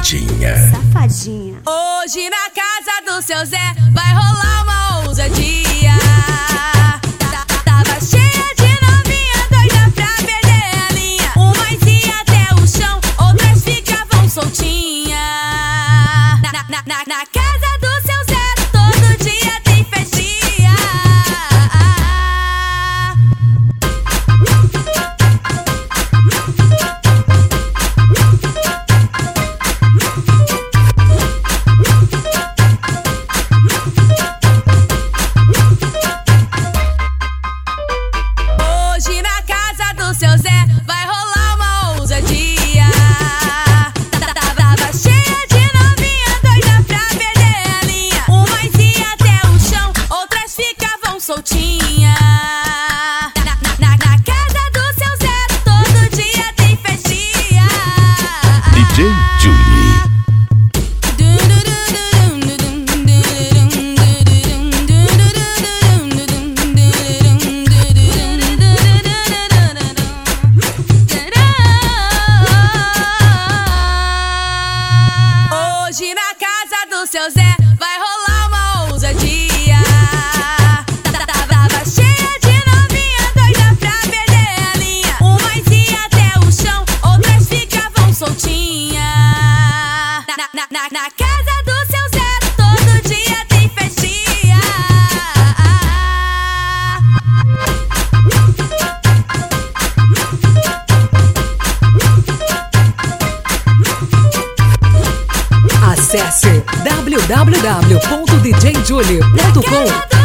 safadinha. Safadinha. Hoje na casa do seu Zé vai rolar uma ousadia. Tava cheia de novinha doida pra perder a linha. Umas ia até o chão, outras ficavam soltinha. Na casa do seu Zé todo dia tem festinha. Hoje na casa do seu Zé vai rolar uma ousadia. Tava cheia de novinha doida pra perder a linha. Umas ia até o chão, outras ficavam soltinha. Na casa do seu Zé todo dia tem festinha. DJ Julie. Hoje na casa do seu Zé vai rolar uma ousadia. Tava cheia de novinha doida pra perder a linha. Umas ia até o chão, outras ficavam soltinha. Na casa do seu Zé todo dia tem festinha. Acesse www.djjulie.com.